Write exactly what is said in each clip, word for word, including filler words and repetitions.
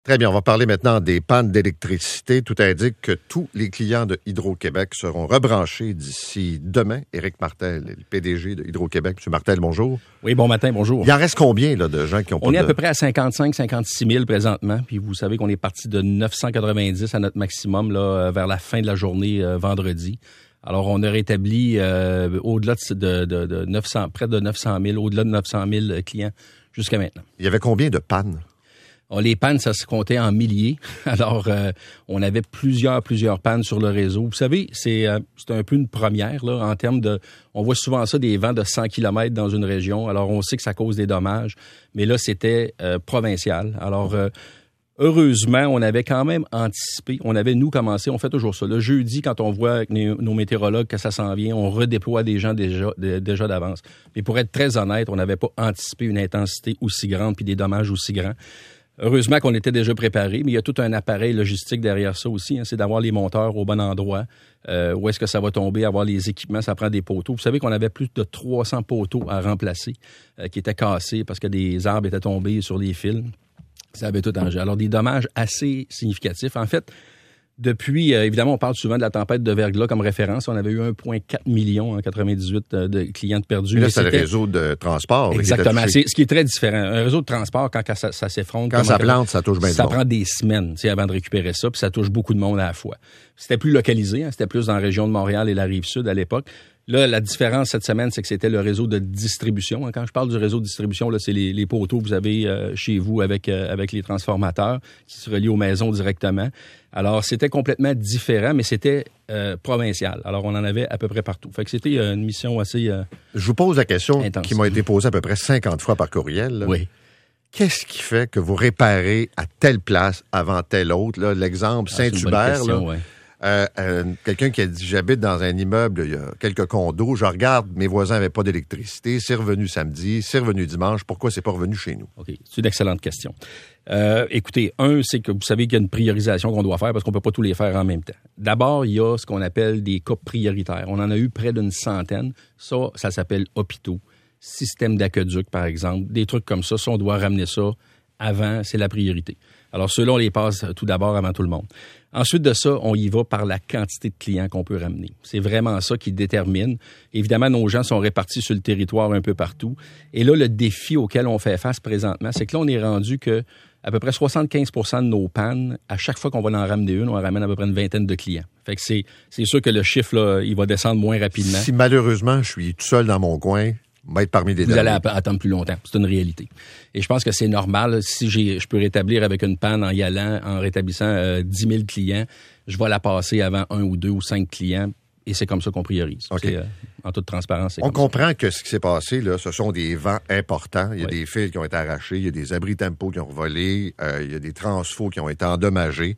Très bien, on va parler maintenant des pannes d'électricité. Tout indique que tous les clients de Hydro-Québec seront rebranchés d'ici demain. Éric Martel, le P D G de Hydro-Québec. Monsieur Martel, bonjour. Oui, bon matin, bonjour. Il en reste combien là, de gens qui ont pas On est de... à peu près à cinquante-cinq à cinquante-six mille présentement. Puis vous savez qu'on est parti de neuf cent quatre-vingt-dix à notre maximum là, vers la fin de la journée euh, vendredi. Alors, on a rétabli euh, au-delà de, de, de neuf cents, près de neuf cent mille, au-delà de neuf cent mille clients jusqu'à maintenant. Il y avait combien de pannes? Les pannes, ça se comptait en milliers. Alors, euh, on avait plusieurs, plusieurs pannes sur le réseau. Vous savez, c'est, euh, c'est un peu une première là, en termes de... On voit souvent ça, des vents de cent kilomètres dans une région. Alors, on sait que ça cause des dommages. Mais là, c'était euh, provincial. Alors, euh, heureusement, on avait quand même anticipé. On avait, nous, commencé, on fait toujours ça. Le jeudi, quand on voit avec nos météorologues que ça s'en vient, on redéploie des gens déjà, de, déjà d'avance. Mais pour être très honnête, on n'avait pas anticipé une intensité aussi grande puis des dommages aussi grands. Heureusement qu'on était déjà préparé, mais il y a tout un appareil logistique derrière ça aussi. Hein, c'est d'avoir les monteurs au bon endroit. Euh, où est-ce que ça va tomber, avoir les équipements, ça prend des poteaux. Vous savez qu'on avait plus de trois cents poteaux à remplacer euh, qui étaient cassés parce que des arbres étaient tombés sur les fils. Ça avait tout en jeu. Alors, des dommages assez significatifs. En fait, depuis, euh, évidemment, on parle souvent de la tempête de verglas comme référence. On avait eu un virgule quatre million en quatre-vingt-dix-huit euh, de clients perdus. Mais là, c'est le réseau de transport. Exactement. C'est ce qui est très différent. Un réseau de transport, quand, quand ça, ça s'effondre... Quand ça plante, ça touche bien Ça de monde. prend des semaines avant de récupérer ça, puis ça touche beaucoup de monde à la fois. C'était plus localisé, hein, c'était plus dans la région de Montréal et la Rive-Sud à l'époque. Là, la différence cette semaine, c'est que c'était le réseau de distribution. Quand je parle du réseau de distribution, là, c'est les, les poteaux que vous avez euh, chez vous avec, euh, avec les transformateurs qui se relient aux maisons directement. Alors, c'était complètement différent, mais c'était euh, provincial. Alors, on en avait à peu près partout. Fait que c'était euh, une mission assez euh, Je vous pose la question intense. Qui m'a été posée à peu près cinquante fois par courriel. Là. Oui. Qu'est-ce qui fait que vous réparez à telle place avant telle autre? Là, l'exemple Ah, Saint-Hubert, question, là, ouais. Euh, euh, quelqu'un qui a dit, j'habite dans un immeuble, il y a quelques condos, je regarde, mes voisins n'avaient pas d'électricité, c'est revenu samedi, c'est revenu dimanche, pourquoi c'est pas revenu chez nous? OK, c'est une excellente question. Euh, écoutez, un, c'est que vous savez qu'il y a une priorisation qu'on doit faire parce qu'on peut pas tous les faire en même temps. D'abord, il y a ce qu'on appelle des cas prioritaires. On en a eu près d'une centaine. Ça, ça s'appelle hôpitaux, système d'aqueduc, par exemple, des trucs comme ça. Ça, on doit ramener ça avant, c'est la priorité. Alors, ceux-là, on les passe tout d'abord avant tout le monde. Ensuite de ça, on y va par la quantité de clients qu'on peut ramener. C'est vraiment ça qui détermine. Évidemment, nos gens sont répartis sur le territoire un peu partout. Et là, le défi auquel on fait face présentement, c'est que là, on est rendu que à peu près soixante-quinze pour cent de nos pannes, à chaque fois qu'on va en ramener une, on ramène à peu près une vingtaine de clients. Fait que c'est, c'est sûr que le chiffre, là, il va descendre moins rapidement. Si malheureusement, je suis tout seul dans mon coin, être parmi les Vous derniers. allez attendre plus longtemps. C'est une réalité. Et je pense que c'est normal. Si j'ai, je peux rétablir avec une panne en y allant, en rétablissant euh, dix mille clients, je vais la passer avant un ou deux ou cinq clients. Et c'est comme ça qu'on priorise. Okay. C'est, euh, en toute transparence, c'est On comme comprend ça. que ce qui s'est passé, là, ce sont des vents importants. Il y a Oui. des fils qui ont été arrachés, il y a des abris tempo qui ont volé, euh, il y a des transfos qui ont été endommagés.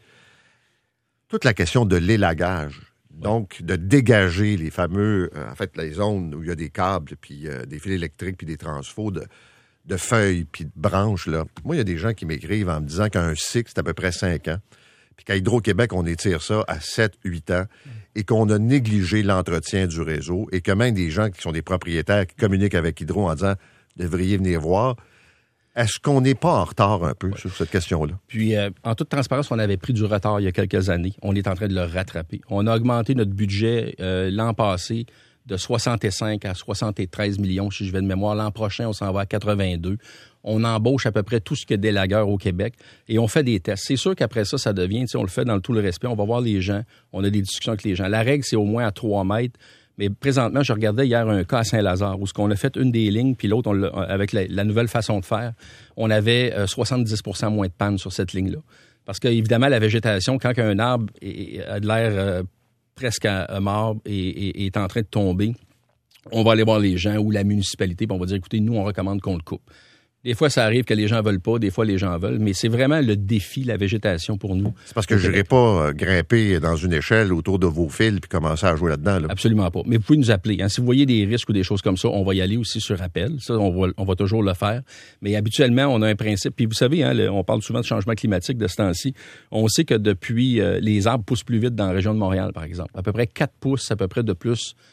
Toute la question de l'élagage. Donc, de dégager les fameux, euh, en fait, les zones où il y a des câbles, puis euh, des fils électriques, puis des transfos de, de feuilles, puis de branches, là. Moi, il y a des gens qui m'écrivent en me disant qu'un cycle, c'est à peu près cinq ans, puis qu'à Hydro-Québec, on étire ça à sept, huit ans, et qu'on a négligé l'entretien du réseau, et que même des gens qui sont des propriétaires qui communiquent avec Hydro en disant « devriez venir voir », est-ce qu'on n'est pas en retard un peu ouais. sur cette question-là? Puis, euh, en toute transparence, on avait pris du retard il y a quelques années. On est en train de le rattraper. On a augmenté notre budget euh, l'an passé de soixante-cinq à soixante-treize millions, si je vais de mémoire. L'an prochain, on s'en va à quatre-vingt-deux. On embauche à peu près tout ce qui est délagueur au Québec et on fait des tests. C'est sûr qu'après ça, ça devient, tu sais, on le fait dans tout le respect. On va voir les gens. On a des discussions avec les gens. La règle, c'est au moins à trois mètres. Mais présentement, je regardais hier un cas à Saint-Lazare où ce qu'on a fait une des lignes, puis l'autre, on l'a, avec la, la nouvelle façon de faire, on avait euh, soixante-dix pour cent moins de panne sur cette ligne-là. Parce que évidemment, la végétation, quand un arbre est, a de l'air euh, presque à, à mort et, et, et est en train de tomber, on va aller voir les gens ou la municipalité, puis on va dire, écoutez, nous, on recommande qu'on le coupe. Des fois, ça arrive que les gens veulent pas, des fois, les gens veulent, mais c'est vraiment le défi, la végétation pour nous. C'est parce que je n'irai pas grimper dans une échelle autour de vos fils puis commencer à jouer là-dedans. Là. Absolument pas. Mais vous pouvez nous appeler. Hein. Si vous voyez des risques ou des choses comme ça, on va y aller aussi sur appel. Ça, on va, on va toujours le faire. Mais habituellement, on a un principe. Puis vous savez, hein, le, on parle souvent de changement climatique de ce temps-ci. On sait que depuis, euh, les arbres poussent plus vite dans la région de Montréal, par exemple. À peu près quatre pouces, à peu près de plus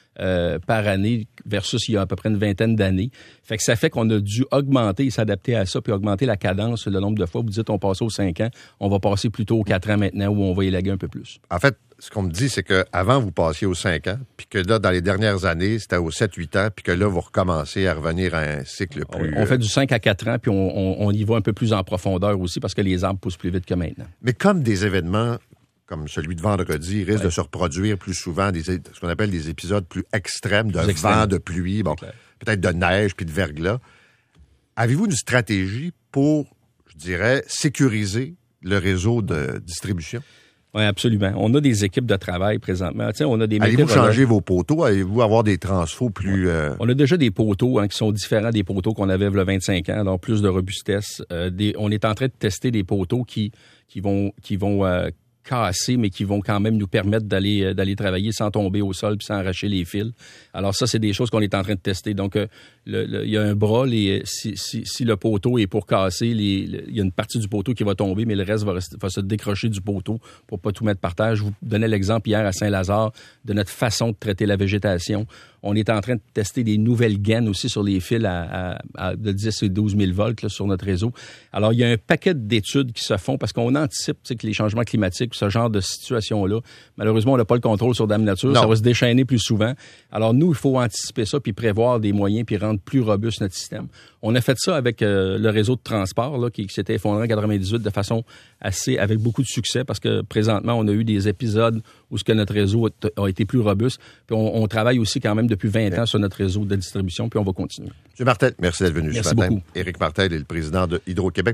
euh, par année versus il y a à peu près une vingtaine d'années. Fait que ça fait qu'on a dû augmenter et s'adapter à ça, puis augmenter la cadence, le nombre de fois. Vous dites, on passe aux cinq ans, on va passer plutôt aux quatre ans maintenant, où on va élaguer un peu plus. En fait, ce qu'on me dit, c'est qu'avant, vous passiez aux cinq ans, puis que là, dans les dernières années, c'était aux sept huit ans, puis que là, vous recommencez à revenir à un cycle plus... On, on fait du cinq à quatre ans, puis on, on, on y va un peu plus en profondeur aussi, parce que les arbres poussent plus vite que maintenant. Mais comme des événements comme celui de vendredi risquent ouais. de se reproduire plus souvent, des, ce qu'on appelle des épisodes plus extrêmes de plus vent, extrême. de pluie, bon, peut-être de neige, puis de verglas, avez-vous une stratégie pour, je dirais, sécuriser le réseau de distribution? Oui, absolument. On a des équipes de travail présentement. Tu sais, on a des Allez-vous changer vos poteaux? Allez-vous avoir des transfos plus... Ouais. Euh... On a déjà des poteaux hein, qui sont différents des poteaux qu'on avait il y a vingt-cinq ans, alors plus de robustesse. Euh, des, on est en train de tester des poteaux qui, qui vont, qui vont euh, casser, mais qui vont quand même nous permettre d'aller euh, d'aller travailler sans tomber au sol puis sans arracher les fils. Alors ça, c'est des choses qu'on est en train de tester. Donc, euh, le, le, il y a un bras, les, si, si, si le poteau est pour casser, les, le, il y a une partie du poteau qui va tomber, mais le reste va, rester, va se décrocher du poteau pour pas tout mettre par terre. Je vous donnais l'exemple hier à Saint-Lazare de notre façon de traiter la végétation. On est en train de tester des nouvelles gaines aussi sur les fils à, à, à de dix et douze mille volts là, sur notre réseau. Alors, il y a un paquet d'études qui se font parce qu'on anticipe que les changements climatiques, ce genre de situation-là, malheureusement, on n'a pas le contrôle sur Dame Nature. Non. Ça va se déchaîner plus souvent. Alors, nous, il faut anticiper ça puis prévoir des moyens puis rendre plus robuste notre système. On a fait ça avec euh, le réseau de transport là, qui, qui s'était effondré en quatre-vingt-dix-huit de façon assez, avec beaucoup de succès parce que présentement, on a eu des épisodes où ce que notre réseau a, a été plus robuste. Puis on, on travaille aussi quand même depuis vingt ans sur notre réseau de distribution, puis on va continuer. M. Martel, merci d'être venu merci ce matin. Beaucoup. Éric Martel est le président de Hydro-Québec.